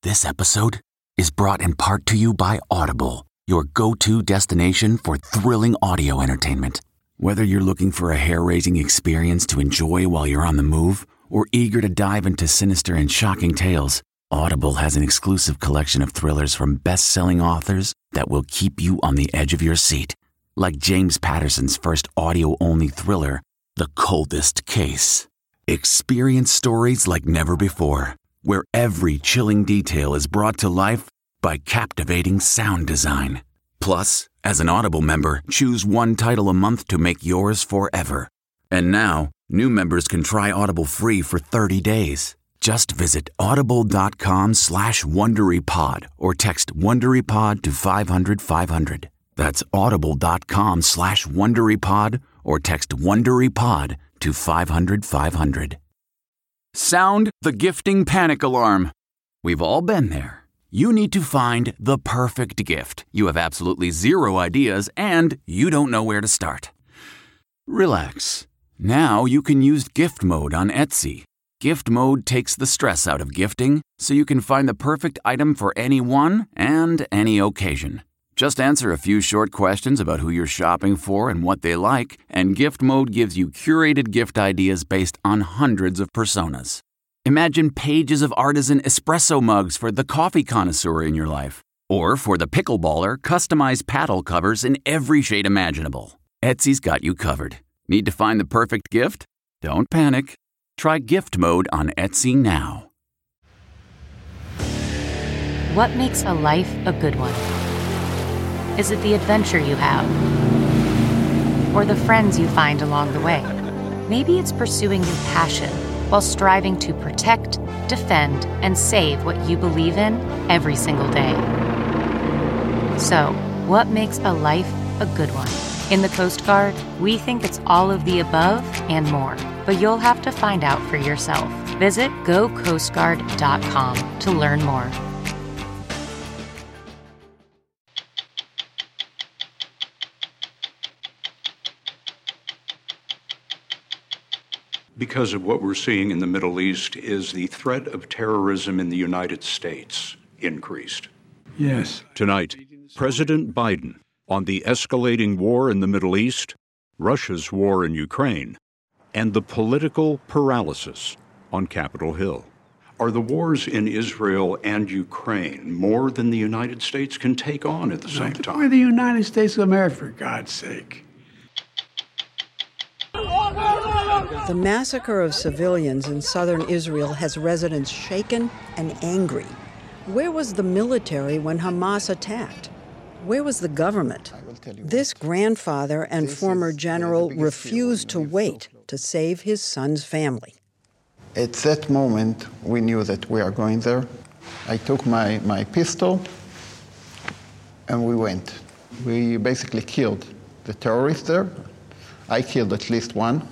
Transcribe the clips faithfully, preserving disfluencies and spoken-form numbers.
This episode is brought in part to you by Audible, your go-to destination for thrilling audio entertainment. Whether you're looking for a hair-raising experience to enjoy while you're on the move or eager to dive into sinister and shocking tales, Audible has an exclusive collection of thrillers from best-selling authors that will keep you on the edge of your seat. Like James Patterson's first audio-only thriller, The Coldest Case. Experience stories like never before, where every chilling detail is brought to life by captivating sound design. Plus, as an Audible member, choose one title a month to make yours forever. And now, new members can try Audible free for thirty days. Just visit audible.com slash WonderyPod or text WonderyPod to five hundred five hundred. That's audible.com slash WonderyPod or text WonderyPod to five hundred five hundred. Sound the gifting panic alarm. We've all been there. You need to find the perfect gift. You have absolutely zero ideas and you don't know where to start. Relax. Now you can use gift mode on Etsy. Gift mode takes the stress out of gifting so you can find the perfect item for anyone and any occasion. Just answer a few short questions about who you're shopping for and what they like, and Gift Mode gives you curated gift ideas based on hundreds of personas. Imagine pages of artisan espresso mugs for the coffee connoisseur in your life. Or for the pickleballer, customized paddle covers in every shade imaginable. Etsy's got you covered. Need to find the perfect gift? Don't panic. Try Gift Mode on Etsy now. What makes a life a good one? Is it the adventure you have? Or the friends you find along the way? Maybe it's pursuing your passion while striving to protect, defend, and save what you believe in every single day. So, what makes a life a good one? In the Coast Guard, we think it's all of the above and more, but you'll have to find out for yourself. Visit go coast guard dot com to learn more. Because of what we're seeing in the Middle East is the threat of terrorism in the United States increased. Yes. Tonight, President Biden on the escalating war in the Middle East, Russia's war in Ukraine, and the political paralysis on Capitol Hill. Are the wars in Israel and Ukraine more than the United States can take on at the same time? We're the United States of America, for God's sake. The massacre of civilians in southern Israel has residents shaken and angry. Where was the military when Hamas attacked? Where was the government? This grandfather and former general refused to wait to save his son's family. At that moment, we knew that we are going there. I took my, my pistol and we went. We basically killed the terrorists there. I killed at least one.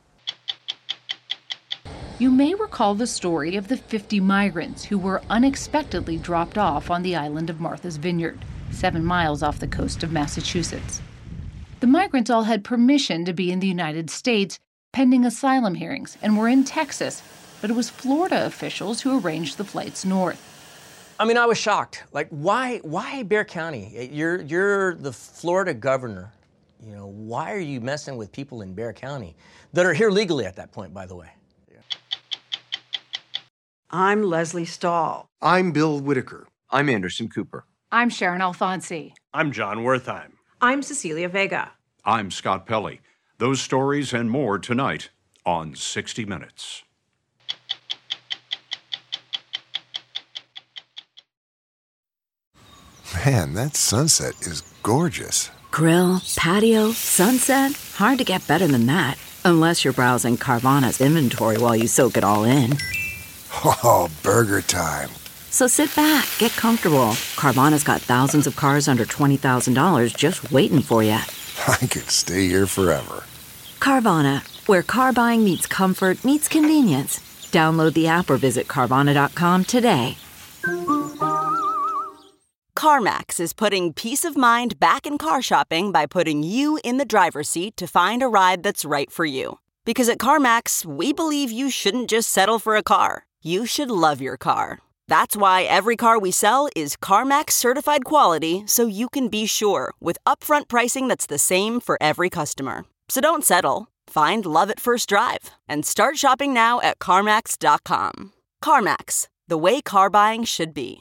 You may recall the story of the fifty migrants who were unexpectedly dropped off on the island of Martha's Vineyard, seven miles off the coast of Massachusetts. The migrants all had permission to be in the United States pending asylum hearings and were in Texas, but it was Florida officials who arranged the flights north. I mean, I was shocked. Like, why, why Bexar County? You're, you're the Florida governor. You know, why are you messing with people in Bexar County that are here legally at that point, by the way? I'm Leslie Stahl. I'm Bill Whitaker. I'm Anderson Cooper. I'm Sharon Alfonsi. I'm John Wertheim. I'm Cecilia Vega. I'm Scott Pelley. Those stories and more tonight on sixty minutes. Man, that sunset is gorgeous. Grill, patio, sunset. Hard to get better than that. Unless you're browsing Carvana's inventory while you soak it all in. Oh, burger time. So sit back, get comfortable. Carvana's got thousands of cars under twenty thousand dollars just waiting for you. I could stay here forever. Carvana, where car buying meets comfort, meets convenience. Download the app or visit Carvana dot com today. CarMax is putting peace of mind back in car shopping by putting you in the driver's seat to find a ride that's right for you. Because at CarMax, we believe you shouldn't just settle for a car. You should love your car. That's why every car we sell is CarMax certified quality, so you can be sure with upfront pricing that's the same for every customer. So don't settle. Find love at first drive and start shopping now at CarMax dot com. CarMax, the way car buying should be.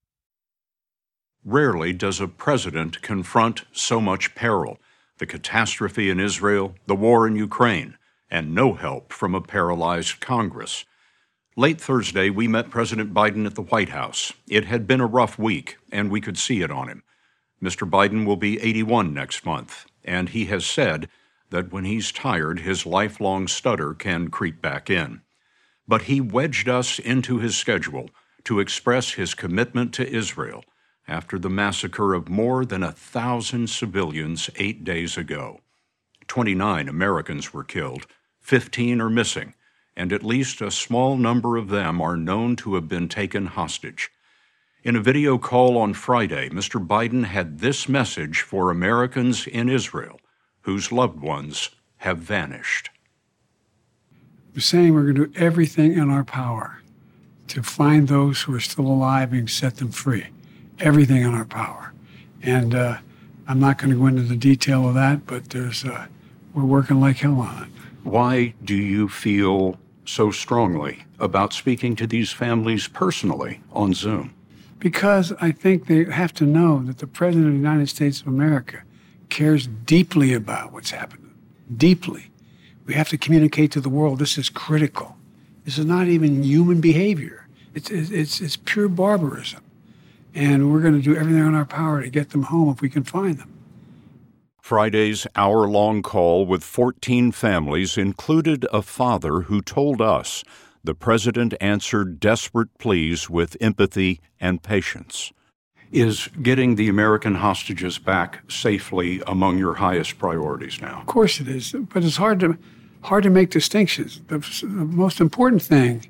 Rarely does a president confront so much peril: the catastrophe in Israel, the war in Ukraine, and no help from a paralyzed Congress. Late Thursday, we met President Biden at the White House. It had been a rough week, and we could see it on him. Mister Biden will be eighty-one next month, and he has said that when he's tired, his lifelong stutter can creep back in. But he wedged us into his schedule to express his commitment to Israel after the massacre of more than a thousand civilians eight days ago. twenty-nine Americans were killed, fifteen are missing, and at least a small number of them are known to have been taken hostage. In a video call on Friday, Mister Biden had this message for Americans in Israel whose loved ones have vanished. We're saying we're going to do everything in our power to find those who are still alive and set them free. Everything in our power. And uh, I'm not going to go into the detail of that, but there's uh, we're working like hell on it. Why do you feel so strongly about speaking to these families personally on Zoom? Because I think they have to know that the President of the United States of America cares deeply about what's happening. Deeply. We have to communicate to the world this is critical. This is not even human behavior. It's, it's, it's pure barbarism. And we're going to do everything in our power to get them home if we can find them. Friday's hour-long call with fourteen families included a father who told us the president answered desperate pleas with empathy and patience. Is getting the American hostages back safely among your highest priorities now? Of course it is, but it's hard to hard to make distinctions. The, the most important thing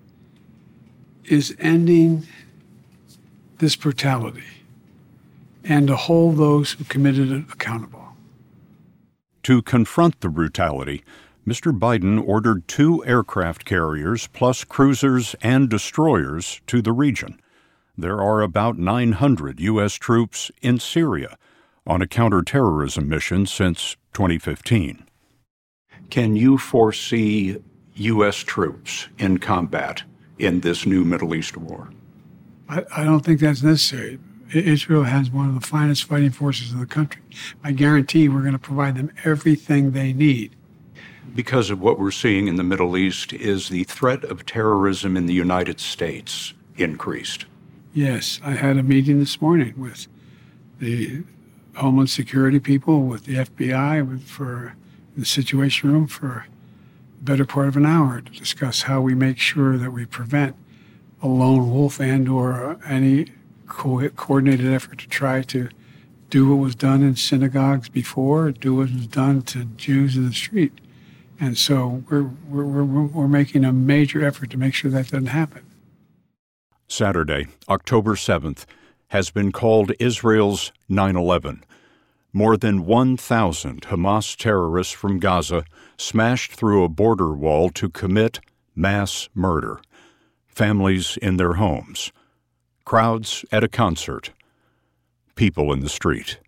is ending this brutality and to hold those who committed it accountable. To confront the brutality, Mister Biden ordered two aircraft carriers plus cruisers and destroyers to the region. There are about nine hundred U S troops in Syria on a counterterrorism mission since twenty fifteen. Can you foresee U S troops in combat in this new Middle East war? I, I don't think that's necessary. Israel has one of the finest fighting forces in the country. I guarantee we're going to provide them everything they need. Because of what we're seeing in the Middle East, is the threat of terrorism in the United States increased? Yes, I had a meeting this morning with the Homeland Security people, with the F B I, with, for the Situation Room for the better part of an hour to discuss how we make sure that we prevent a lone wolf and or any co- coordinated effort to try to do what was done in synagogues before, do what was done to Jews in the street. And so we're, we're, we're, we're making a major effort to make sure that doesn't happen. Saturday, October seventh, has been called Israel's nine eleven. More than one thousand Hamas terrorists from Gaza smashed through a border wall to commit mass murder. Families in their homes. Crowds at a concert. People in the street.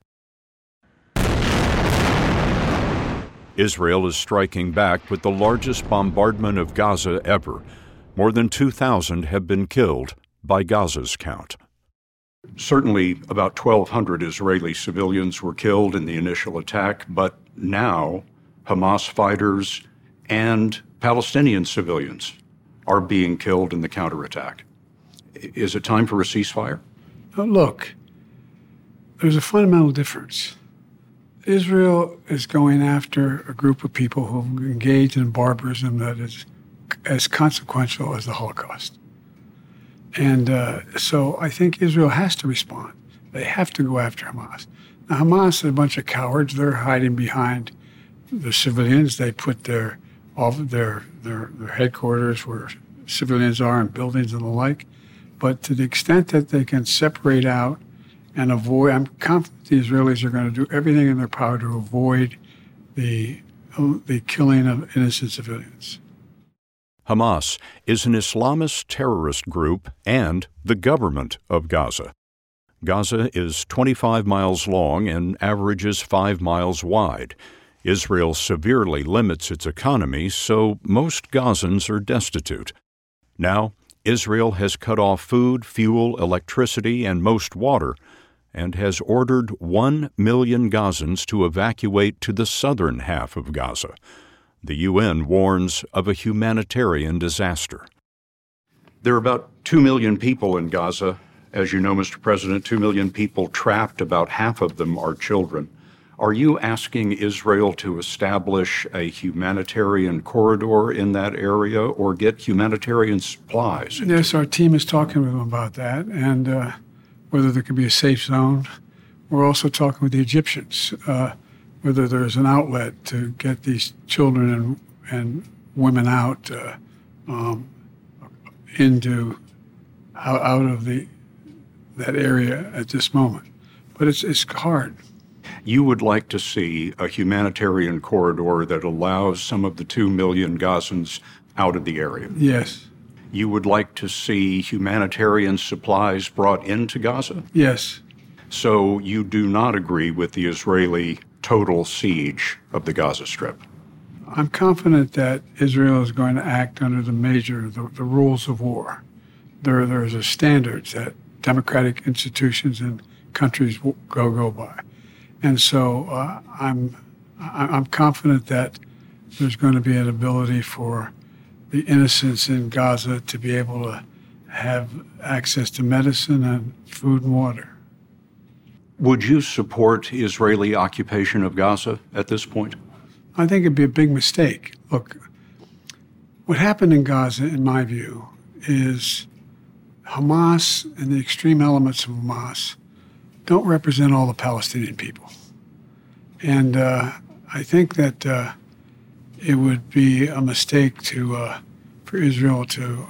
Israel is striking back with the largest bombardment of Gaza ever. More than two thousand have been killed by Gaza's count. Certainly, about twelve hundred Israeli civilians were killed in the initial attack, but now Hamas fighters and Palestinian civilians are being killed in the counterattack. Is it time for a ceasefire? Now look, there's a fundamental difference. Israel is going after a group of people who engage in barbarism that is as consequential as the Holocaust. And uh, so I think Israel has to respond. They have to go after Hamas. Now, Hamas is a bunch of cowards. They're hiding behind the civilians. They put their all of their, their their headquarters where civilians are and buildings and the like. But to the extent that they can separate out and avoid, I'm confident the Israelis are going to do everything in their power to avoid the the killing of innocent civilians. Hamas is an Islamist terrorist group and the government of Gaza. Gaza is twenty-five miles long and averages five miles wide. Israel severely limits its economy, so most Gazans are destitute. Now, Israel has cut off food, fuel, electricity, and most water, and has ordered one million Gazans to evacuate to the southern half of Gaza. The U N warns of a humanitarian disaster. There are about two million people in Gaza. As you know, Mister President, two million people trapped, about half of them are children. Are you asking Israel to establish a humanitarian corridor in that area or get humanitarian supplies? Yes, our team is talking with them about that and uh, whether there could be a safe zone. We're also talking with the Egyptians, uh, whether there's an outlet to get these children and, and women out uh, um, into out, out of the that area at this moment. But it's it's hard. You would like to see a humanitarian corridor that allows some of the two million Gazans out of the area? Yes. You would like to see humanitarian supplies brought into Gaza? Yes. So you do not agree with the Israeli total siege of the Gaza Strip? I'm confident that Israel is going to act under the major, the, the rules of war. There, there's a standards that democratic institutions and countries go go by. And so uh, I'm I'm confident that there's going to be an ability for the innocents in Gaza to be able to have access to medicine and food and water. Would you support Israeli occupation of Gaza at this point? I think it'd be a big mistake. Look, what happened in Gaza, in my view, is Hamas and the extreme elements of Hamas don't represent all the Palestinian people. And uh, I think that uh, it would be a mistake to uh, for Israel to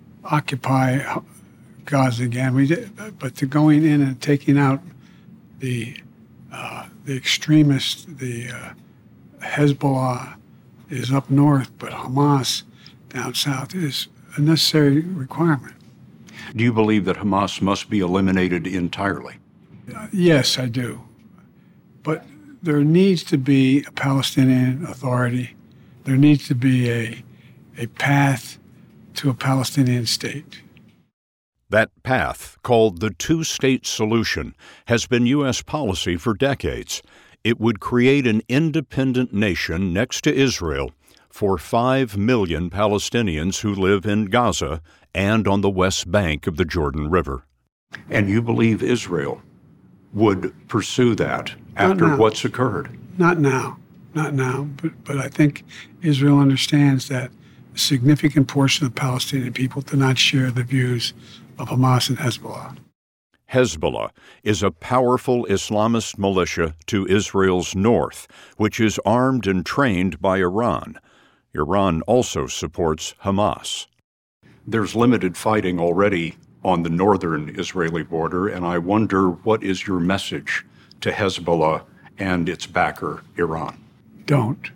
occupy Gaza again. We did, but to going in and taking out the uh, the extremists, the uh, Hezbollah is up north, but Hamas down south is a necessary requirement. Do you believe that Hamas must be eliminated entirely? Uh, yes, I do. But there needs to be a Palestinian Authority. There needs to be a, a path to a Palestinian state. That path, called the two-state solution, has been U S policy for decades. It would create an independent nation next to Israel for five million Palestinians who live in Gaza and on the west bank of the Jordan River. And you believe Israel would pursue that after what's occurred? Not now. Not now. But, but I think Israel understands that a significant portion of Palestinian people do not share the views of Hamas and Hezbollah. Hezbollah is a powerful Islamist militia to Israel's north, which is armed and trained by Iran. Iran also supports Hamas. There's limited fighting already on the northern Israeli border, and I wonder, what is your message to Hezbollah and its backer, Iran? Don't.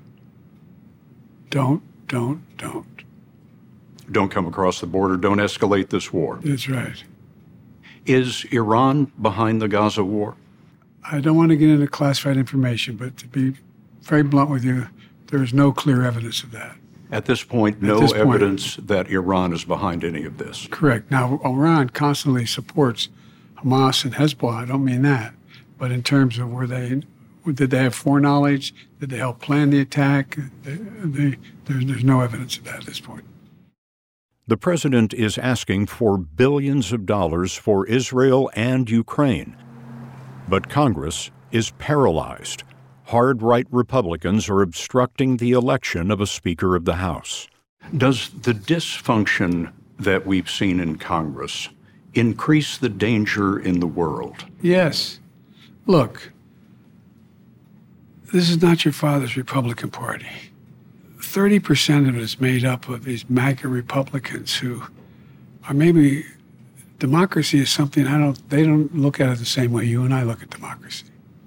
Don't, don't, don't. Don't come across the border. Don't escalate this war. That's right. Is Iran behind the Gaza war? I don't want to get into classified information, but to be very blunt with you, there is no clear evidence of that. At this point, no this evidence point, that Iran is behind any of this. Correct. Now, Iran constantly supports Hamas and Hezbollah. I don't mean that. But in terms of were they, did they have foreknowledge? Did they help plan the attack? They, they, there's, there's no evidence of that at this point. The president is asking for billions of dollars for Israel and Ukraine. But Congress is paralyzed. Hard-right Republicans are obstructing the election of a Speaker of the House. Does the dysfunction that we've seen in Congress increase the danger in the world? Yes. Look, this is not your father's Republican Party. thirty percent of it is made up of these MAGA Republicans who are maybe, democracy is something I don't, they don't look at it the same way you and I look at democracy.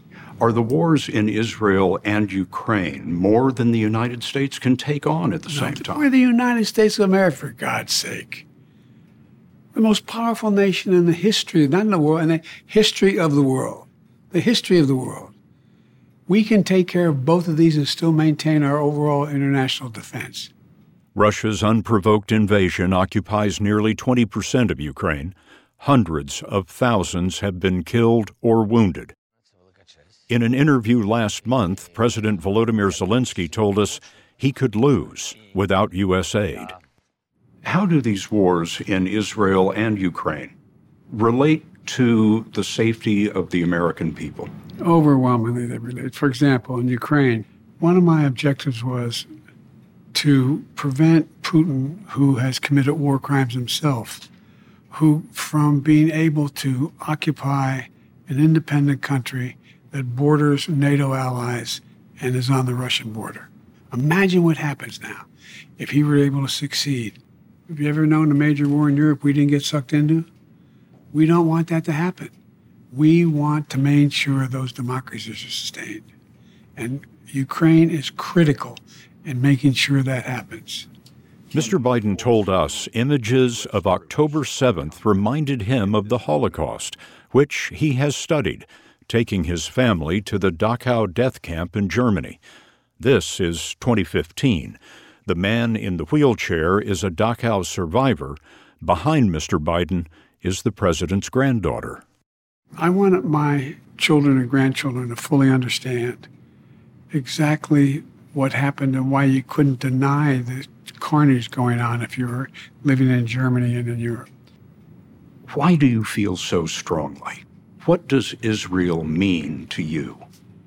Are the wars in Israel and Ukraine more than the United States can take on at the no, same time? We're the United States of America, for God's sake. The most powerful nation in the history, not in the world, in the history of the world. The history of the world. We can take care of both of these and still maintain our overall international defense. Russia's unprovoked invasion occupies nearly twenty percent of Ukraine. Hundreds of thousands have been killed or wounded. In an interview last month, President Volodymyr Zelensky told us he could lose without U S aid. How do these wars in Israel and Ukraine relate to the safety of the American people? Overwhelmingly, they relate. For example, in Ukraine, one of my objectives was to prevent Putin, who has committed war crimes himself, who from being able to occupy an independent country that borders NATO allies and is on the Russian border. Imagine what happens now if he were able to succeed. Have you ever known a major war in Europe we didn't get sucked into? We don't want that to happen. We want to make sure those democracies are sustained. And Ukraine is critical in making sure that happens. Mister Biden told us images of October seventh reminded him of the Holocaust, which he has studied, taking his family to the Dachau death camp in Germany. This is twenty fifteen. The man in the wheelchair is a Dachau survivor. Behind Mister Biden is the president's granddaughter. I wanted my children and grandchildren to fully understand exactly what happened and why you couldn't deny the carnage going on if you were living in Germany and in Europe. Why do you feel so strongly? What does Israel mean to you?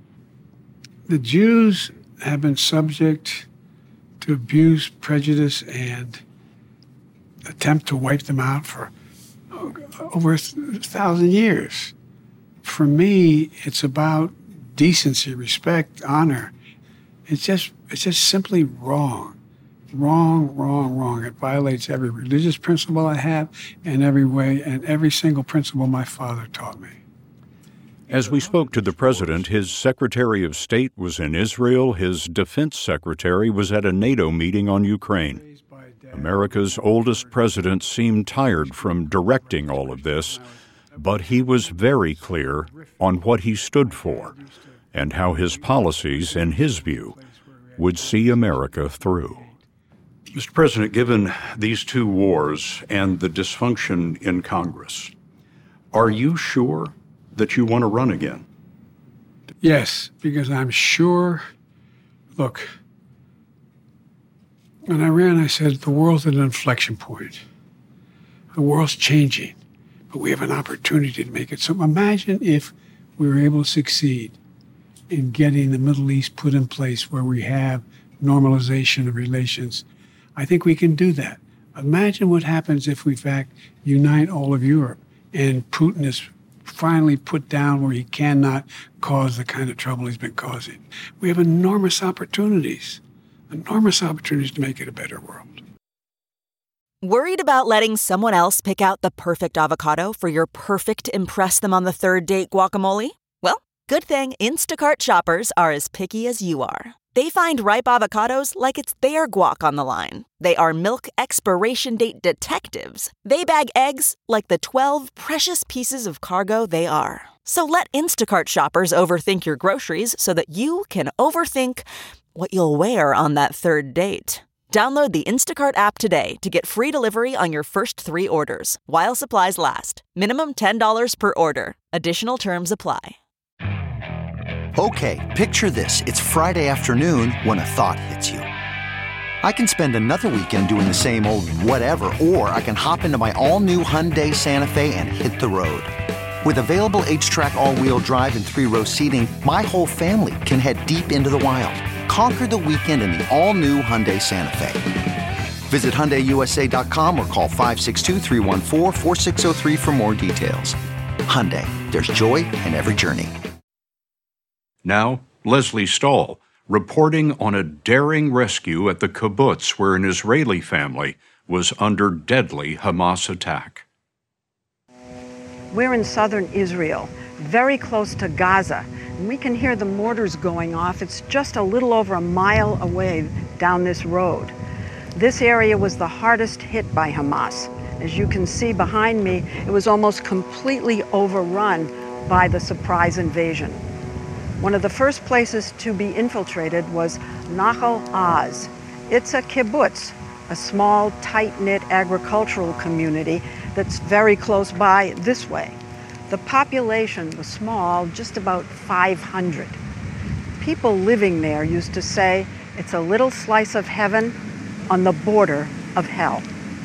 The Jews have been subject to abuse, prejudice, and attempt to wipe them out for over a thousand years. For me, it's about decency, respect, honor. It's just, it's just simply wrong. Wrong, wrong, wrong. It violates every religious principle I have in every way, and every single principle my father taught me. As we spoke to the president, his Secretary of State was in Israel, his defense secretary was at a NATO meeting on Ukraine. America's oldest president seemed tired from directing all of this, but he was very clear on what he stood for and how his policies, in his view, would see America through. Mister President, given these two wars and the dysfunction in Congress, are you sure that you want to run again? Yes, because I'm sure, look, when I ran, I said, the world's at an inflection point. The world's changing, but we have an opportunity to make it. So imagine if we were able to succeed in getting the Middle East put in place where we have normalization of relations. I think we can do that. Imagine what happens if we, in fact, unite all of Europe and Putin is finally put down where he cannot cause the kind of trouble he's been causing. We have enormous opportunities, enormous opportunities to make it a better world. Worried about letting someone else pick out the perfect avocado for your perfect impress them on the third date guacamole? Well, good thing Instacart shoppers are as picky as you are. They find ripe avocados like it's their guac on the line. They are milk expiration date detectives. They bag eggs like the twelve precious pieces of cargo they are. So let Instacart shoppers overthink your groceries so that you can overthink what you'll wear on that third date. Download the Instacart app today to get free delivery on your first three orders, while supplies last. Minimum ten dollars per order. Additional terms apply. Okay, picture this. It's Friday afternoon when a thought hits you. I can spend another weekend doing the same old whatever, or I can hop into my all-new Hyundai Santa Fe and hit the road. With available H-Track all-wheel drive and three-row seating, my whole family can head deep into the wild. Conquer the weekend in the all-new Hyundai Santa Fe. Visit Hyundai U S A dot com or call five six two, three one four, four six zero three for more details. Hyundai, there's joy in every journey. Now, Leslie Stahl, reporting on a daring rescue at the kibbutz where an Israeli family was under deadly Hamas attack. We're in southern Israel, very close to Gaza. We can hear the mortars going off. It's just a little over a mile away down this road. This area was the hardest hit by Hamas. As you can see behind me, it was almost completely overrun by the surprise invasion. One of the first places to be infiltrated was Nahal Oz. It's a kibbutz, a small, tight-knit agricultural community that's very close by this way. The population was small, just about five hundred. People living there used to say it's a little slice of heaven on the border of hell.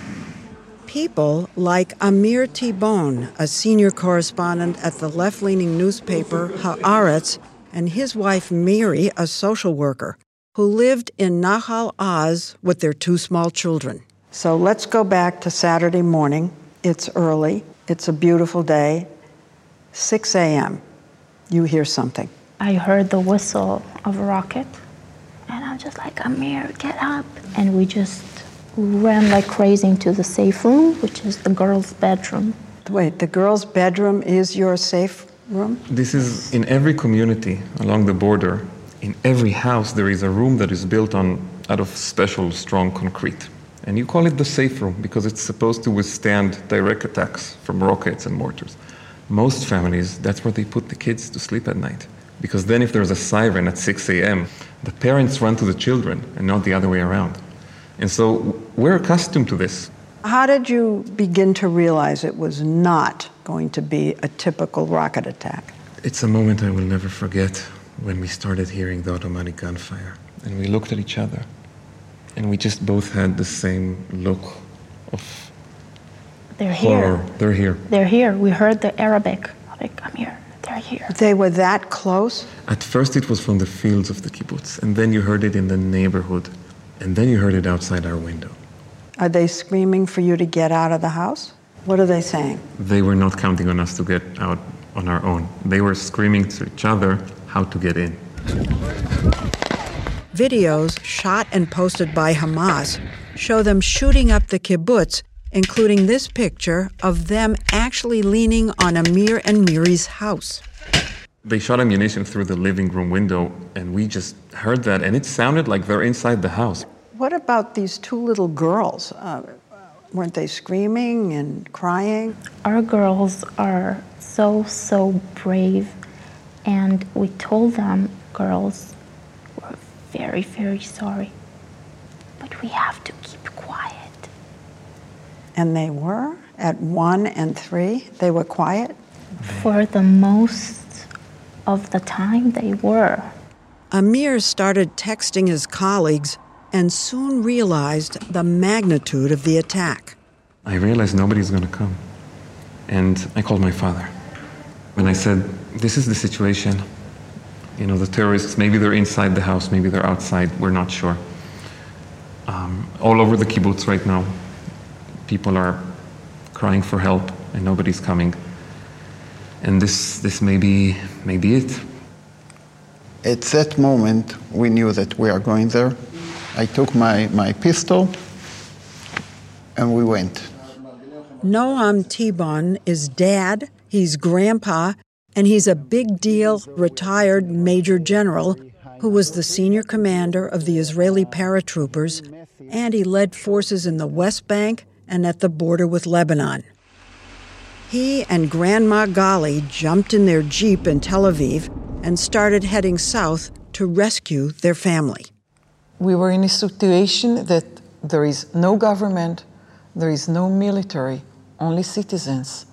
People like Amir Tibon, a senior correspondent at the left-leaning newspaper Haaretz, and his wife Miri, a social worker, who lived in Nahal Oz with their two small children. So let's go back to Saturday morning. It's early. It's a beautiful day. six a.m. You hear something. I heard the whistle of a rocket, and I'm just like, Amir, get up. And we just ran like crazy into the safe room, which is the girls' bedroom. Wait, the girls' bedroom is your safe room? This is in every community along the border. In every house, there is a room that is built on out of special, strong concrete. And you call it the safe room because it's supposed to withstand direct attacks from rockets and mortars. Most families, that's where they put the kids to sleep at night. Because then if there's a siren at six a.m., the parents run to the children and not the other way around. And so we're accustomed to this. How did you begin to realize it was not going to be a typical rocket attack? It's a moment I will never forget when we started hearing the automatic gunfire. And we looked at each other. And we just both had the same look of They're horror. here. They're here. They're here. We heard the Arabic. Like, I'm here. They're here. They were that close? At first it was from the fields of the kibbutz. And then you heard it in the neighborhood. And then you heard it outside our window. Are they screaming for you to get out of the house? What are they saying? They were not counting on us to get out on our own. They were screaming to each other how to get in. Videos shot and posted by Hamas show them shooting up the kibbutz, including this picture of them actually leaning on Amir and Miri's house. They shot ammunition through the living room window, and we just heard that, and it sounded like they're inside the house. What about these two little girls? Uh, weren't they screaming and crying? Our girls are so, so brave. And we told them, girls, we're very, very sorry. But we have to keep quiet. And they were? At one and three, they were quiet? For the most of the time, they were. Amir started texting his colleagues and soon realized the magnitude of the attack. I realized nobody's going to come. And I called my father. And I said, this is the situation. You know, the terrorists, maybe they're inside the house, maybe they're outside, we're not sure. Um, all over the kibbutz right now, people are crying for help and nobody's coming. And this this may be, may be it. At that moment, we knew that we are going there. I took my, my pistol and we went. Noam Tibon is dad, he's grandpa, and he's a big deal retired major general who was the senior commander of the Israeli paratroopers, and he led forces in the West Bank and at the border with Lebanon. He and Grandma Gali jumped in their Jeep in Tel Aviv and started heading south to rescue their family. We were in a situation that there is no government, there is no military, only citizens.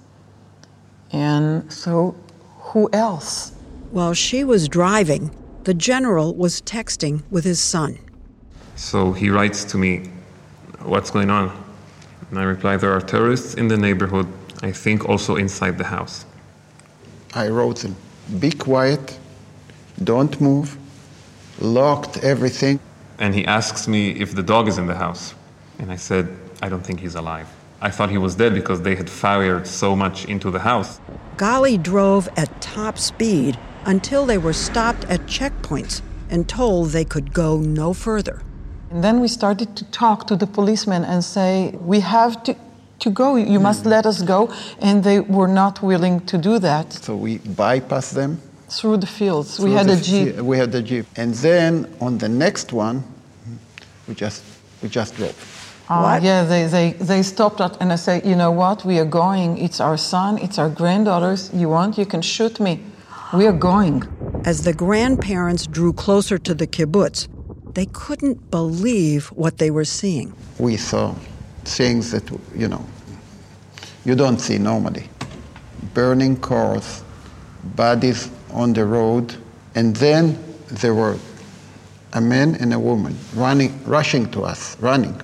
And so, who else? While she was driving, the general was texting with his son. So he writes to me, what's going on? And I reply, there are terrorists in the neighborhood, I think also inside the house. I wrote them, be quiet, don't move, locked everything. And he asks me if the dog is in the house. And I said, I don't think he's alive. I thought he was dead because they had fired so much into the house. Gali drove at top speed until they were stopped at checkpoints and told they could go no further. And then we started to talk to the policemen and say, we have to, to go, you must let us go. And they were not willing to do that. So we bypassed them, Through the fields. We had a jeep. We had a jeep. And then on the next one, we just we just drove. Uh, yeah, they, they, they stopped us and I said, you know what, we are going. It's our son, it's our granddaughters. You want, you can shoot me. We are going. As the grandparents drew closer to the kibbutz, they couldn't believe what they were seeing. We saw things that, you know, you don't see normally. Burning cars, bodies on the road, and then there were a man and a woman running, rushing to us, running.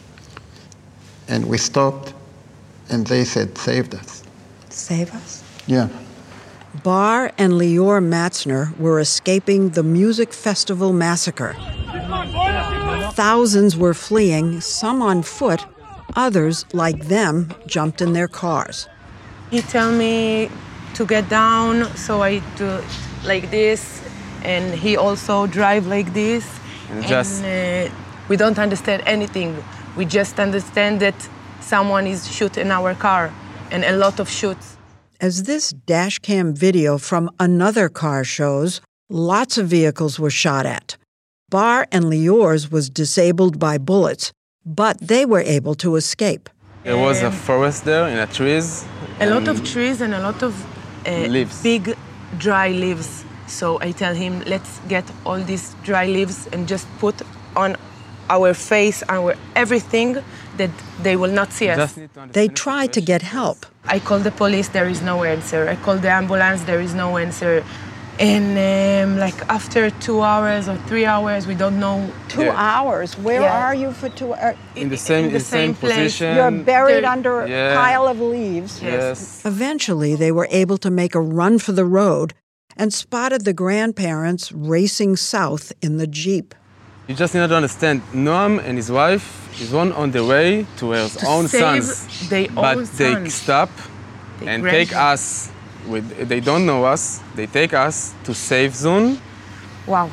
And we stopped, and they said, "Saved us." Save us? Yeah. Bar and Lior Matzner were escaping the music festival massacre. Thousands were fleeing, some on foot, others, like them, jumped in their cars. He told me to get down, so I do like this, and he also drive like this. And just and, uh, we don't understand anything. We just understand that someone is shooting our car, and a lot of shoots. As this dash cam video from another car shows, lots of vehicles were shot at. Bar and Lior's was disabled by bullets, but they were able to escape. There was a forest there and a trees. A lot of trees and a lot of uh, leaves. Big dry leaves. So I tell him, let's get all these dry leaves and just put on our face, our everything, that they will not see us. They tried to get help. I called the police, there is no answer. I called the ambulance, there is no answer. And um, like after two hours or three hours, we don't know. Two yeah. hours? Where yeah. are you for two hours? In the same, in the the same, same position. You're buried They're, under yeah. a pile of leaves. Yes. Eventually, they were able to make a run for the road and spotted the grandparents racing south in the Jeep. You just need to understand, Noam and his wife is one on the way to his to own save sons. Their but own they sons. stop they and take us, with, they don't know us, they take us to safe zone. Wow.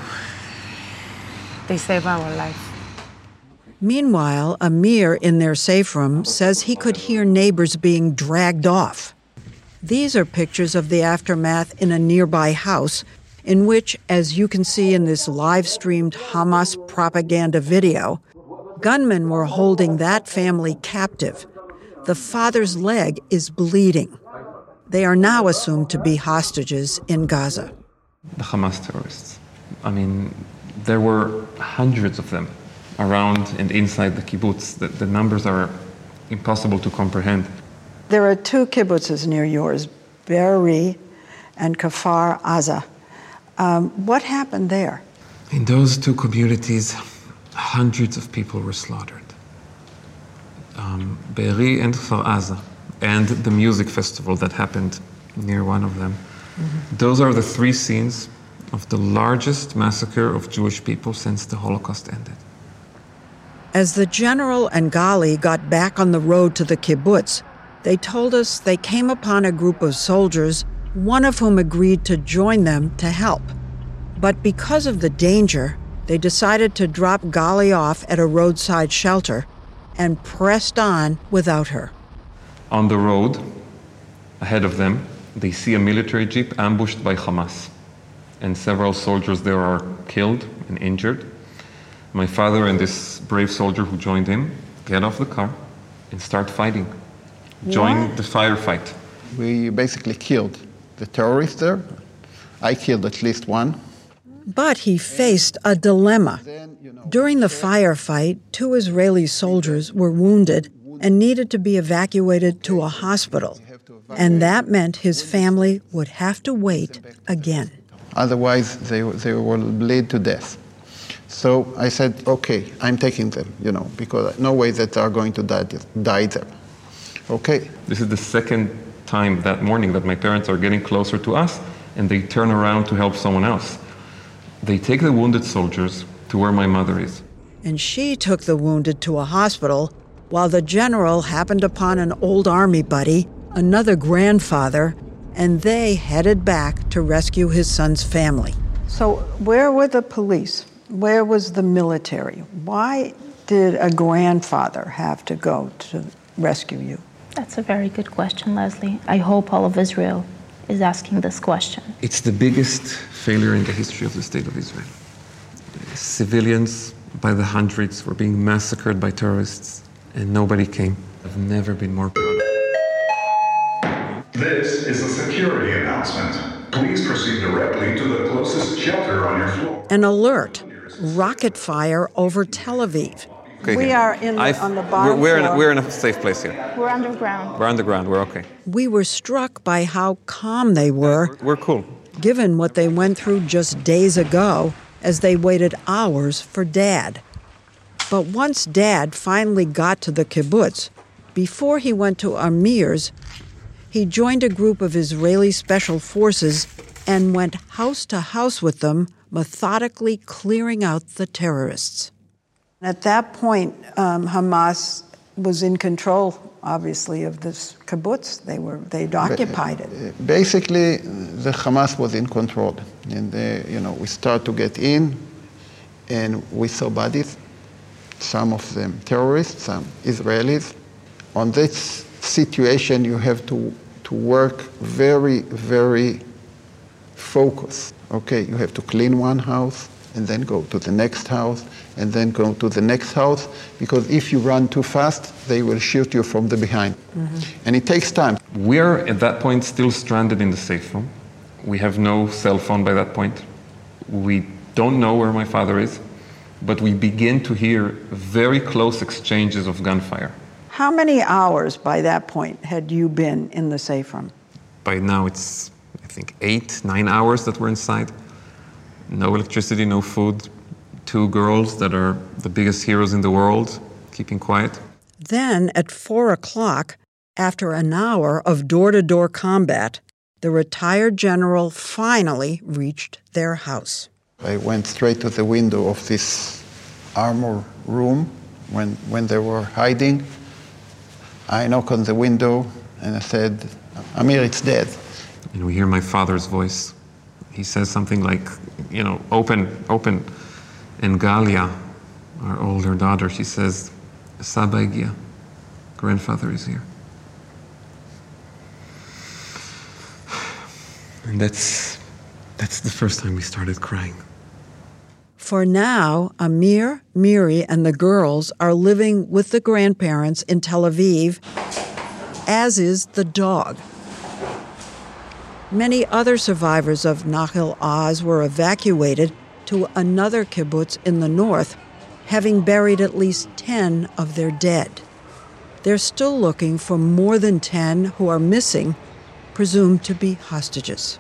They save our life. Meanwhile, Amir in their safe room says he could hear neighbors being dragged off. These are pictures of the aftermath in a nearby house in which, as you can see in this live-streamed Hamas propaganda video, gunmen were holding that family captive. The father's leg is bleeding. They are now assumed to be hostages in Gaza. The Hamas terrorists. I mean, there were hundreds of them around and inside the kibbutz. The, the numbers are impossible to comprehend. There are two kibbutzes near yours, Be'eri and Kfar Aza. Um, what happened there? In those two communities, hundreds of people were slaughtered. Um, Be'eri and Kfar Aza, and the music festival that happened near one of them. Mm-hmm. Those are the three scenes of the largest massacre of Jewish people since the Holocaust ended. As the general and Gali got back on the road to the kibbutz, they told us they came upon a group of soldiers, one of whom agreed to join them to help. But because of the danger, they decided to drop Gali off at a roadside shelter and pressed on without her. On the road, ahead of them, they see a military jeep ambushed by Hamas. And several soldiers there are killed and injured. My father and this brave soldier who joined him get off the car and start fighting. Join what? the firefight. We basically killed the terrorists there. I killed at least one. But he faced a dilemma. During the firefight, two Israeli soldiers were wounded and needed to be evacuated to a hospital. And that meant his family would have to wait again. Otherwise, they, they will bleed to death. So I said, okay, I'm taking them, you know, because no way that they are going to die, die there. Okay. This is the second time that morning that my parents are getting closer to us, and they turn around to help someone else. They take the wounded soldiers to where my mother is. And she took the wounded to a hospital, while the general happened upon an old army buddy, another grandfather, and they headed back to rescue his son's family. So where were the police? Where was the military? Why did a grandfather have to go to rescue you? That's a very good question, Leslie. I hope all of Israel is asking this question. It's the biggest failure in the history of the State of Israel. Civilians by the hundreds were being massacred by terrorists, and nobody came. I've never been more proud of it. This is a security announcement. Please proceed directly to the closest shelter on your floor. An alert. Rocket fire over Tel Aviv. Okay, we here. are in the, on the bottom we're, we're floor. In a, we're in a safe place here. We're underground. We're underground. We're okay. We were struck by how calm they were. We're, we're cool. Given what they went through just days ago as they waited hours for Dad. But once Dad finally got to the kibbutz, before he went to Amir's, he joined a group of Israeli special forces and went house to house with them, methodically clearing out the terrorists. At that point, um, Hamas was in control, obviously, of this kibbutz. They were, they'd occupied it. Basically, the Hamas was in control. And, they, you know, we started to get in, and we saw bodies, some of them terrorists, some Israelis. On this situation, you have to, to work very, very focused. Okay, you have to clean one house, and then go to the next house, and then go to the next house, because if you run too fast, they will shoot you from the behind. Mm-hmm. And it takes time. We're, at that point, still stranded in the safe room. We have no cell phone by that point. We don't know where my father is, but we begin to hear very close exchanges of gunfire. How many hours by that point had you been in the safe room? By now it's, I think, eight, nine hours that we're inside. No electricity, no food. Two girls that are the biggest heroes in the world, keeping quiet. Then, at four o'clock, after an hour of door-to-door combat, the retired general finally reached their house. I went straight to the window of this armor room when, when they were hiding. I knocked on the window and I said, Amir, it's dead. And we hear my father's voice. He says something like, you know, open, open. And Galia, our older daughter, she says, Saba Egia, grandfather is here. And that's, that's the first time we started crying. For now, Amir, Miri, and the girls are living with the grandparents in Tel Aviv, as is the dog. Many other survivors of Nahal Oz were evacuated to another kibbutz in the north, having buried at least ten of their dead. They're still looking for more than ten who are missing, presumed to be hostages.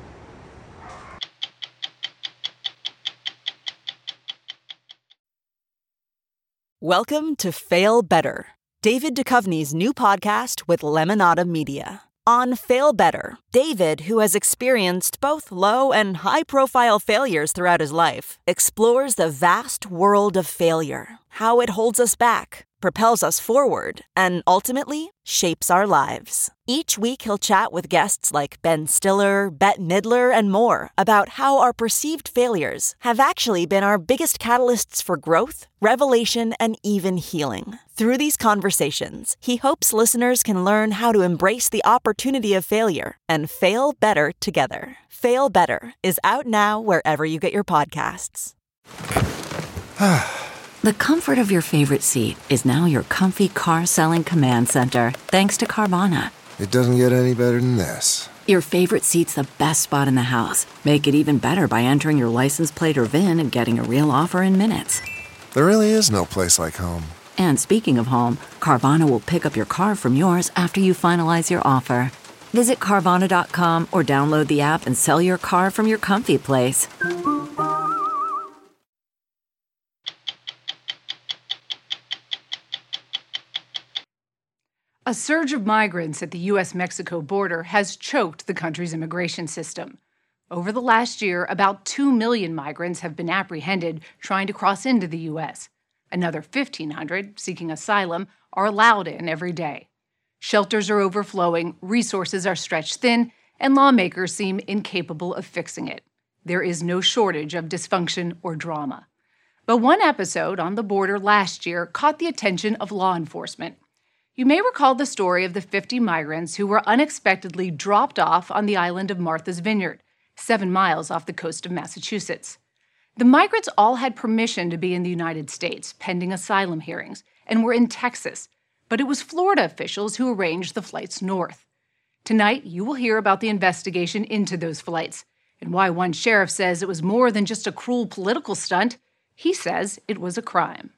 Welcome to Fail Better, David Duchovny's new podcast with Lemonada Media. On Fail Better, David, who has experienced both low and high-profile failures throughout his life, explores the vast world of failure, how it holds us back, propels us forward, and ultimately shapes our lives. Each week he'll chat with guests like Ben Stiller, Bette Midler, and more about how our perceived failures have actually been our biggest catalysts for growth, revelation, and even healing. Through these conversations, he hopes listeners can learn how to embrace the opportunity of failure and fail better together. Fail Better is out now wherever you get your podcasts. The comfort of your favorite seat is now your comfy car-selling command center, thanks to Carvana. It doesn't get any better than this. Your favorite seat's the best spot in the house. Make it even better by entering your license plate or V I N and getting a real offer in minutes. There really is no place like home. And speaking of home, Carvana will pick up your car from yours after you finalize your offer. Visit Carvana dot com or download the app and sell your car from your comfy place. A surge of migrants at the U S Mexico border has choked the country's immigration system. Over the last year, about two million migrants have been apprehended trying to cross into the U S. Another fifteen hundred, seeking asylum, are allowed in every day. Shelters are overflowing, resources are stretched thin, and lawmakers seem incapable of fixing it. There is no shortage of dysfunction or drama. But one episode on the border last year caught the attention of law enforcement. You may recall the story of the fifty migrants who were unexpectedly dropped off on the island of Martha's Vineyard, seven miles off the coast of Massachusetts. The migrants all had permission to be in the United States pending asylum hearings and were in Texas, but it was Florida officials who arranged the flights north. Tonight, you will hear about the investigation into those flights and why one sheriff says it was more than just a cruel political stunt. He says it was a crime.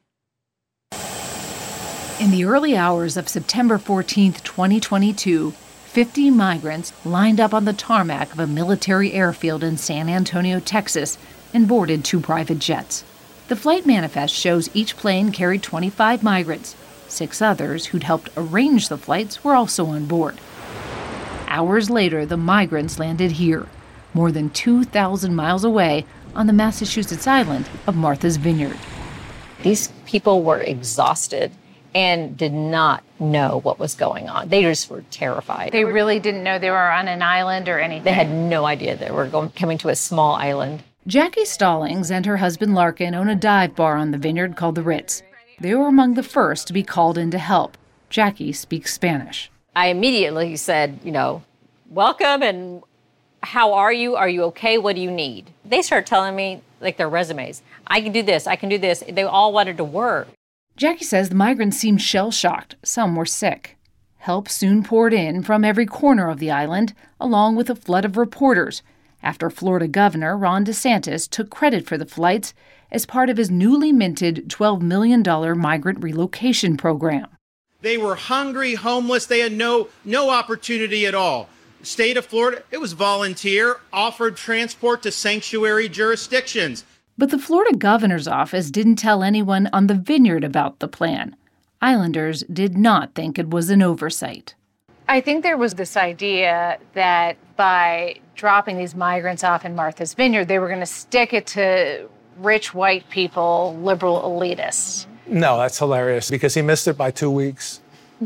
In the early hours of September fourteenth, twenty twenty-two, fifty migrants lined up on the tarmac of a military airfield in San Antonio, Texas, and boarded two private jets. The flight manifest shows each plane carried twenty-five migrants. Six others who'd helped arrange the flights were also on board. Hours later, the migrants landed here, more than two thousand miles away on the Massachusetts island of Martha's Vineyard. These people were exhausted and did not know what was going on. They just were terrified. They really didn't know they were on an island or anything. They had no idea they were going, coming to a small island. Jackie Stallings and her husband Larkin own a dive bar on the vineyard called the Ritz. They were among the first to be called in to help. Jackie speaks Spanish. I immediately said, you know, welcome and how are you? Are you okay? What do you need? They started telling me, like, their resumes. I can do this. I can do this. They all wanted to work. Jackie says the migrants seemed shell-shocked. Some were sick. Help soon poured in from every corner of the island, along with a flood of reporters, after Florida Governor Ron DeSantis took credit for the flights as part of his newly minted twelve million dollars migrant relocation program. They were hungry, homeless. They had no, no opportunity at all. State of Florida, it was volunteer, offered transport to sanctuary jurisdictions. But the Florida governor's office didn't tell anyone on the vineyard about the plan. Islanders did not think it was an oversight. I think there was this idea that by dropping these migrants off in Martha's Vineyard, they were going to stick it to rich white people, liberal elitists. No, that's hilarious because he missed it by two weeks.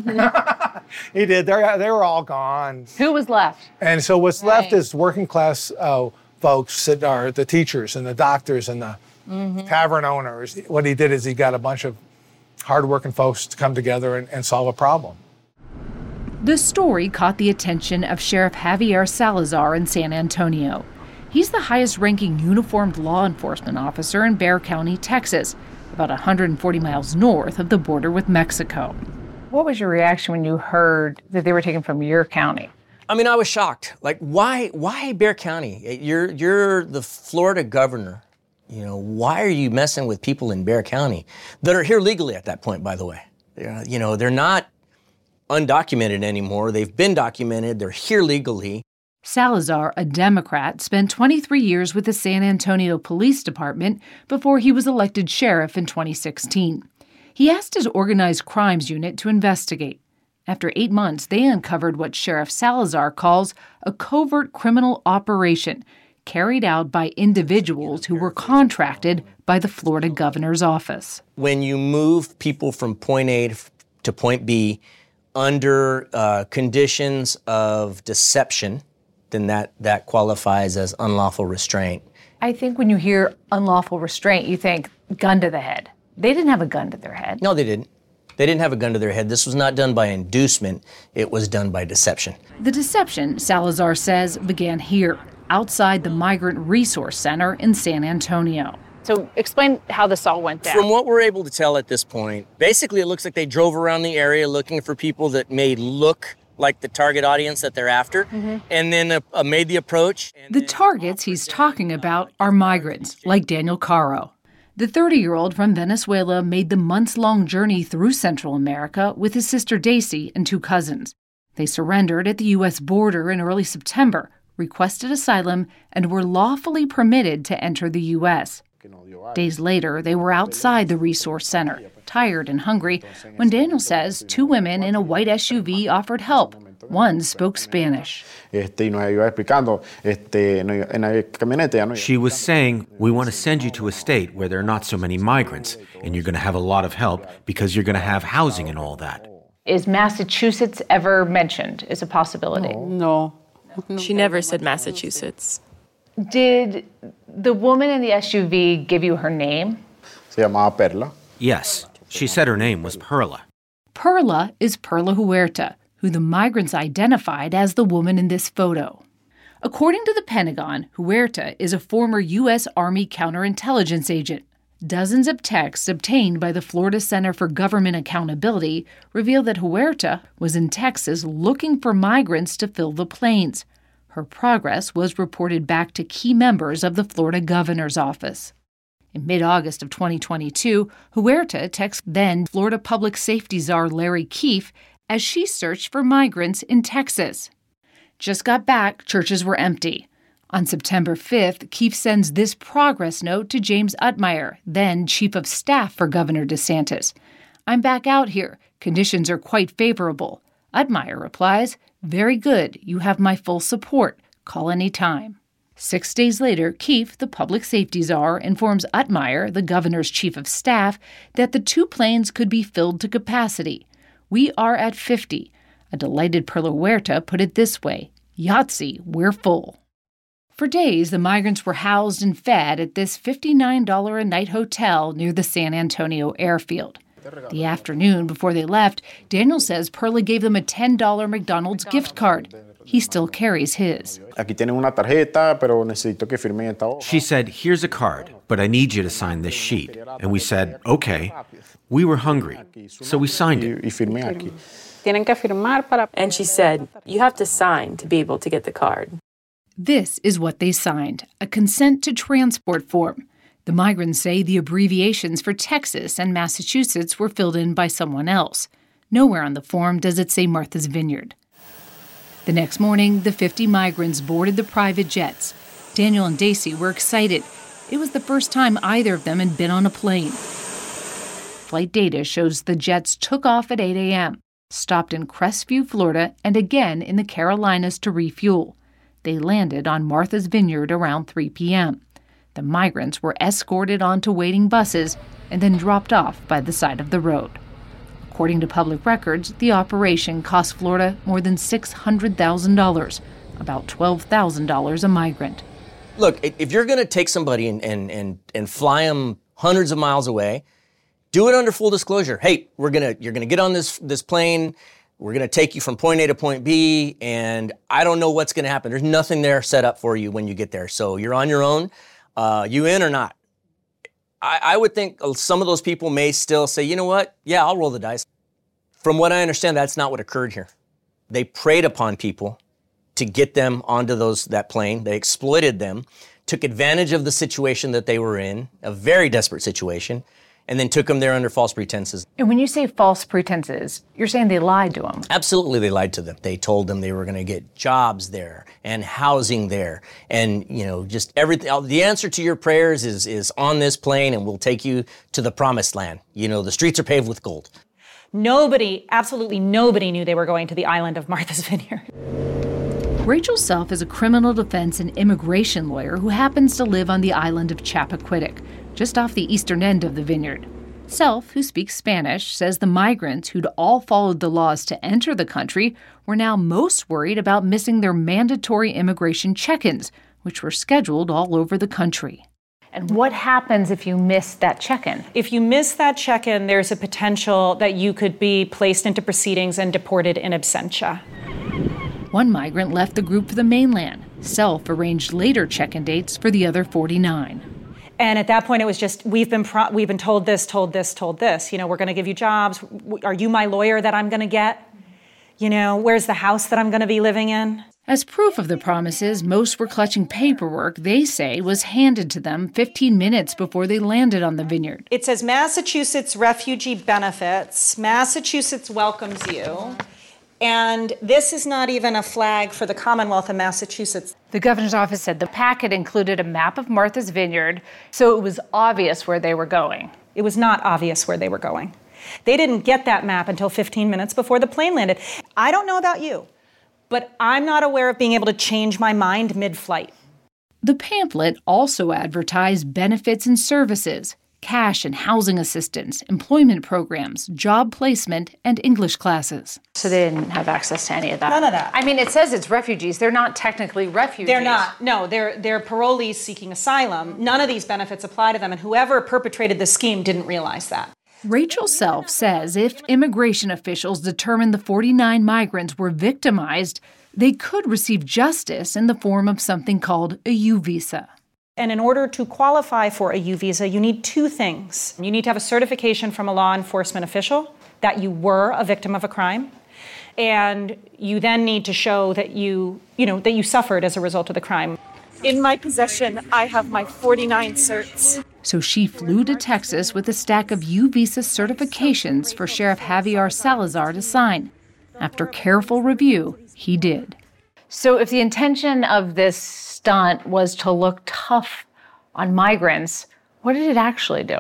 He did. They're, they were all gone. Who was left? And so what's right. left is working class uh, folks that are the teachers and the doctors and the mm-hmm. tavern owners. What he did is he got a bunch of hardworking folks to come together and, and solve a problem. The story caught the attention of Sheriff Javier Salazar in San Antonio. He's the highest-ranking uniformed law enforcement officer in Bexar County, Texas, about one hundred forty miles north of the border with Mexico. What was your reaction when you heard that they were taken from your county? I mean, I was shocked. Like, why why Bexar County? You're you're the Florida governor. You know, why are you messing with people in Bexar County that are here legally at that point, by the way? They're, you know, they're not undocumented anymore. They've been documented. They're here legally. Salazar, a Democrat, spent twenty-three years with the San Antonio Police Department before he was elected sheriff in twenty sixteen. He asked his organized crimes unit to investigate. After eight months, they uncovered what Sheriff Salazar calls a covert criminal operation carried out by individuals who were contracted by the Florida governor's office. When you move people from point A to point B under uh, conditions of deception, then that, that qualifies as unlawful restraint. I think when you hear unlawful restraint, you think gun to the head. They didn't have a gun to their head. No, they didn't. They didn't have a gun to their head. This was not done by inducement. It was done by deception. The deception, Salazar says, began here, outside the Migrant Resource Center in San Antonio. So explain how this all went down. From what we're able to tell at this point, basically it looks like they drove around the area looking for people that may look like the target audience that they're after, mm-hmm. and then uh, uh, made the approach. The targets he's talking about are migrants, like Daniel Caro. The thirty-year-old from Venezuela made the months-long journey through Central America with his sister Daisy and two cousins. They surrendered at the U S border in early September, requested asylum, and were lawfully permitted to enter the U S. Days later, they were outside the resource center, tired and hungry, when Daniel says two women in a white S U V offered help. One spoke Spanish. She was saying, we want to send you to a state where there are not so many migrants, and you're going to have a lot of help because you're going to have housing and all that. Is Massachusetts ever mentioned as a possibility? No. no. She never said Massachusetts. Did the woman in the S U V give you her name? Yes. She said her name was Perla. Perla is Perla Huerta, who the migrants identified as the woman in this photo. According to the Pentagon, Huerta is a former U S Army counterintelligence agent. Dozens of texts obtained by the Florida Center for Government Accountability reveal that Huerta was in Texas looking for migrants to fill the planes. Her progress was reported back to key members of the Florida governor's office. In mid-August of twenty twenty-two, Huerta texts then Florida Public Safety Czar Larry Keefe as she searched for migrants in Texas. Just got back, churches were empty. On September fifth, Keefe sends this progress note to James Utmeyer, then Chief of Staff for Governor DeSantis. I'm back out here. Conditions are quite favorable. Utmeyer replies, very good. You have my full support. Call any time. Six days later, Keefe, the public safety czar, informs Utmeyer, the governor's chief of staff, that the two planes could be filled to capacity. We are at fifty. A delighted Perla Huerta put it this way, Yahtzee, we're full. For days, the migrants were housed and fed at this fifty-nine dollars a night hotel near the San Antonio airfield. The afternoon before they left, Daniel says Perla gave them a ten dollars McDonald's gift card. He still carries his. She said, here's a card, but I need you to sign this sheet. And we said, okay. We were hungry, so we signed it. And she said, you have to sign to be able to get the card. This is what they signed, a consent to transport form. The migrants say the abbreviations for Texas and Massachusetts were filled in by someone else. Nowhere on the form does it say Martha's Vineyard. The next morning, the fifty migrants boarded the private jets. Daniel and Daisy were excited. It was the first time either of them had been on a plane. Flight data shows the jets took off at eight a.m., stopped in Crestview, Florida, and again in the Carolinas to refuel. They landed on Martha's Vineyard around three p.m. The migrants were escorted onto waiting buses and then dropped off by the side of the road. According to public records, the operation cost Florida more than six hundred thousand dollars, about twelve thousand dollars a migrant. Look, if you're going to take somebody and, and, and, and fly them hundreds of miles away, do it under full disclosure. Hey, we're gonna you're gonna get on this this plane. We're gonna take you from point A to point B, and I don't know what's gonna happen. There's nothing there set up for you when you get there. So you're on your own. Uh, you in or not? I, I would think some of those people may still say, you know what? Yeah, I'll roll the dice. From what I understand, that's not what occurred here. They preyed upon people to get them onto those that plane. They exploited them, took advantage of the situation that they were in, a very desperate situation, and then took them there under false pretenses. And when you say false pretenses, you're saying they lied to them? Absolutely, they lied to them. They told them they were going to get jobs there and housing there, and you know, just everything. The answer to your prayers is is on this plane, and we'll take you to the promised land. You know, the streets are paved with gold. Nobody, absolutely nobody, knew they were going to the island of Martha's Vineyard. Rachel Self is a criminal defense and immigration lawyer who happens to live on the island of Chappaquiddick, just off the eastern end of the vineyard. Self, who speaks Spanish, says the migrants who'd all followed the laws to enter the country were now most worried about missing their mandatory immigration check-ins, which were scheduled all over the country. And what happens if you miss that check-in? If you miss that check-in, there's a potential that you could be placed into proceedings and deported in absentia. One migrant left the group for the mainland. Self arranged later check-in dates for the other forty-nine. And at that point, it was just, we've been pro- we've been told this, told this, told this. You know, we're going to give you jobs. Are you my lawyer that I'm going to get? You know, where's the house that I'm going to be living in? As proof of the promises, most were clutching paperwork they say was handed to them fifteen minutes before they landed on the vineyard. It says Massachusetts Refugee Benefits. Massachusetts welcomes you. And this is not even a flag for the Commonwealth of Massachusetts. The governor's office said the packet included a map of Martha's Vineyard, so it was obvious where they were going. It was not obvious where they were going. They didn't get that map until fifteen minutes before the plane landed. I don't know about you, but I'm not aware of being able to change my mind mid-flight. The pamphlet also advertised benefits and services, cash and housing assistance, employment programs, job placement, and English classes. So they didn't have access to any of that? None of that. I mean, it says it's refugees. They're not technically refugees. They're not. No, they're they're parolees seeking asylum. None of these benefits apply to them, and whoever perpetrated the scheme didn't realize that. Rachel Self says if immigration officials determined the forty-nine migrants were victimized, they could receive justice in the form of something called a U visa. And in order to qualify for a U visa, you need two things. You need to have a certification from a law enforcement official that you were a victim of a crime. And you then need to show that you, you know, that you suffered as a result of the crime. In my possession, I have my forty-nine certs. So she flew to Texas with a stack of U visa certifications for Sheriff Javier Salazar to sign. After careful review, he did. So if the intention of this stunt was to look tough on migrants, what did it actually do?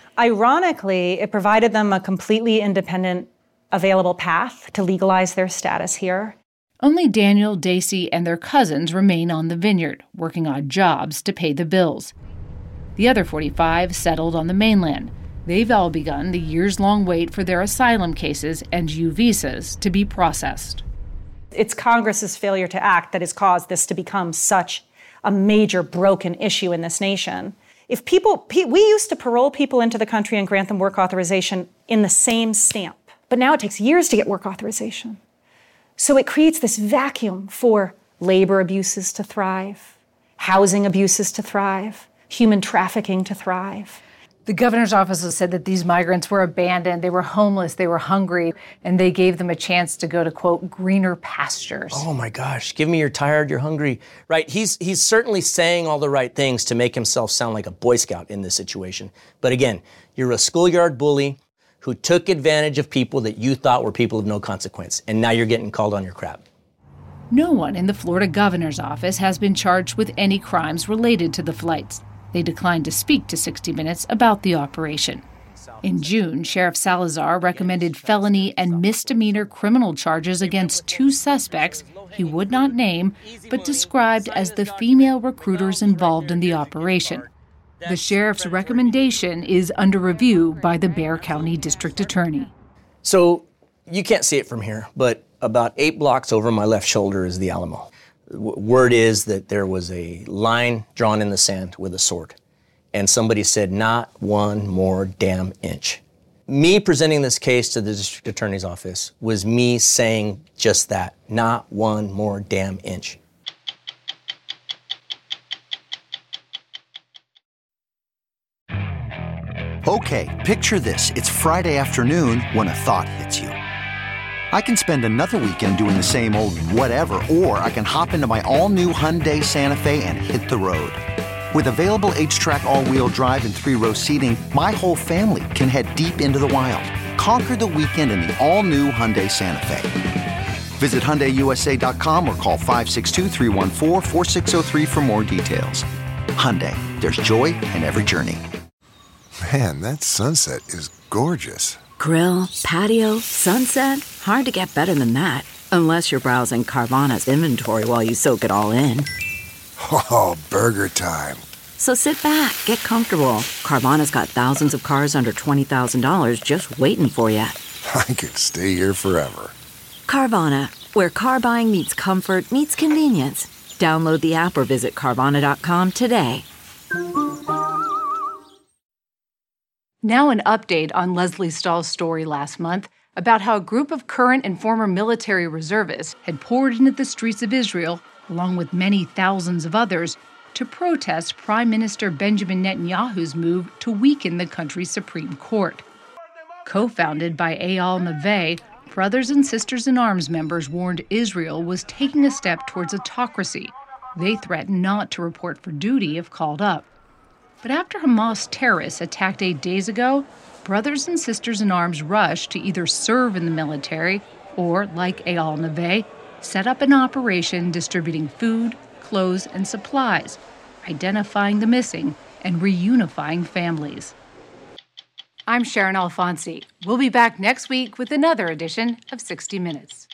Ironically, it provided them a completely independent, available path to legalize their status here. Only Daniel, Daisy, and their cousins remain on the vineyard, working odd jobs to pay the bills. The other forty-five settled on the mainland. They've all begun the years-long wait for their asylum cases and U visas to be processed. It's Congress's failure to act that has caused this to become such a major broken issue in this nation. If people, we used to parole people into the country and grant them work authorization in the same stamp, but now it takes years to get work authorization. So it creates this vacuum for labor abuses to thrive, housing abuses to thrive, human trafficking to thrive. The governor's office has said that these migrants were abandoned, they were homeless, they were hungry, and they gave them a chance to go to, quote, greener pastures. Oh my gosh, give me you're tired, you're hungry. Right, he's he's certainly saying all the right things to make himself sound like a Boy Scout in this situation. But again, you're a schoolyard bully who took advantage of people that you thought were people of no consequence, and now you're getting called on your crap. No one in the Florida governor's office has been charged with any crimes related to the flights. They declined to speak to sixty minutes about the operation. In June, Sheriff Salazar recommended felony and misdemeanor criminal charges against two suspects he would not name, but described as the female recruiters involved in the operation. The sheriff's recommendation is under review by the Bexar County District Attorney. So you can't see it from here, but about eight blocks over my left shoulder is the Alamo. Word is that there was a line drawn in the sand with a sword, and somebody said, not one more damn inch. Me presenting this case to the district attorney's office was me saying just that, not one more damn inch. Okay, picture this. It's Friday afternoon when a thought hits you. I can spend another weekend doing the same old whatever, or I can hop into my all-new Hyundai Santa Fe and hit the road. With available H-Track all-wheel drive and three-row seating, my whole family can head deep into the wild. Conquer the weekend in the all-new Hyundai Santa Fe. Visit Hyundai U S A dot com or call five six two, three one four, four six zero three for more details. Hyundai, there's joy in every journey. Man, that sunset is gorgeous. Grill, patio, sunset. Hard to get better than that. Unless you're browsing Carvana's inventory while you soak it all in. Oh, burger time. So sit back, get comfortable. Carvana's got thousands of cars under twenty thousand dollars just waiting for you. I could stay here forever. Carvana, where car buying meets comfort, meets convenience. Download the app or visit Carvana dot com today. Now an update on Lesley Stahl's story last month about how a group of current and former military reservists had poured into the streets of Israel, along with many thousands of others, to protest Prime Minister Benjamin Netanyahu's move to weaken the country's Supreme Court. Co-founded by Eyal Naveh, Brothers and Sisters in Arms members warned Israel was taking a step towards autocracy. They threatened not to report for duty if called up. But after Hamas terrorists attacked eight days ago, Brothers and Sisters in Arms rushed to either serve in the military or, like Eyal Naveh, set up an operation distributing food, clothes, and supplies, identifying the missing and reunifying families. I'm Sharon Alfonsi. We'll be back next week with another edition of sixty minutes.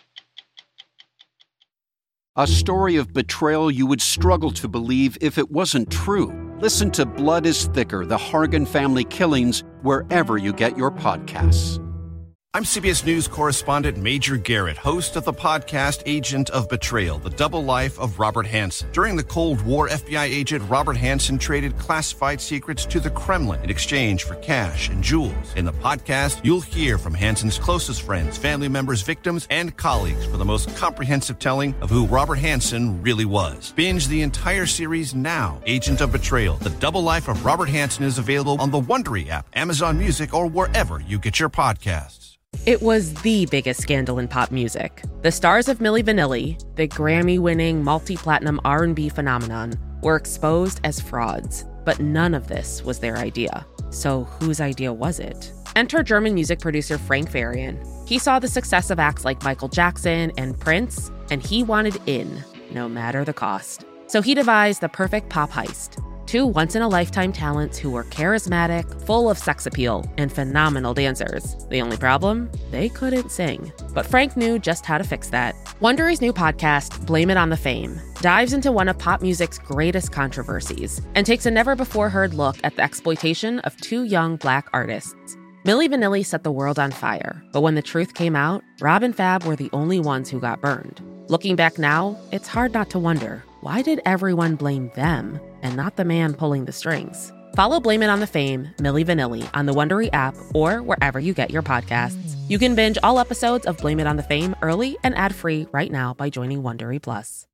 A story of betrayal you would struggle to believe if it wasn't true. Listen to Blood is Thicker, The Hargan Family Killings, wherever you get your podcasts. I'm C B S News correspondent Major Garrett, host of the podcast Agent of Betrayal, The Double Life of Robert Hanssen. During the Cold War, F B I agent Robert Hanssen traded classified secrets to the Kremlin in exchange for cash and jewels. In the podcast, you'll hear from Hanssen's closest friends, family members, victims, and colleagues for the most comprehensive telling of who Robert Hanssen really was. Binge the entire series now. Agent of Betrayal, The Double Life of Robert Hanssen is available on the Wondery app, Amazon Music, or wherever you get your podcasts. It was the biggest scandal in pop music. The stars of Milli Vanilli, the Grammy-winning multi-platinum R and B phenomenon, were exposed as frauds. But none of this was their idea. So whose idea was it? Enter German music producer Frank Farian. He saw the success of acts like Michael Jackson and Prince, and he wanted in, no matter the cost. So he devised the perfect pop heist. Two once-in-a-lifetime talents who were charismatic, full of sex appeal, and phenomenal dancers. The only problem? They couldn't sing. But Frank knew just how to fix that. Wondery's new podcast, Blame It on the Fame, dives into one of pop music's greatest controversies and takes a never-before-heard look at the exploitation of two young Black artists. Milli Vanilli set the world on fire, but when the truth came out, Rob and Fab were the only ones who got burned. Looking back now, it's hard not to wonder, why did everyone blame them and not the man pulling the strings? Follow Blame It on the Fame, Milli Vanilli, on the Wondery app or wherever you get your podcasts. You can binge all episodes of Blame It on the Fame early and ad-free right now by joining Wondery Plus.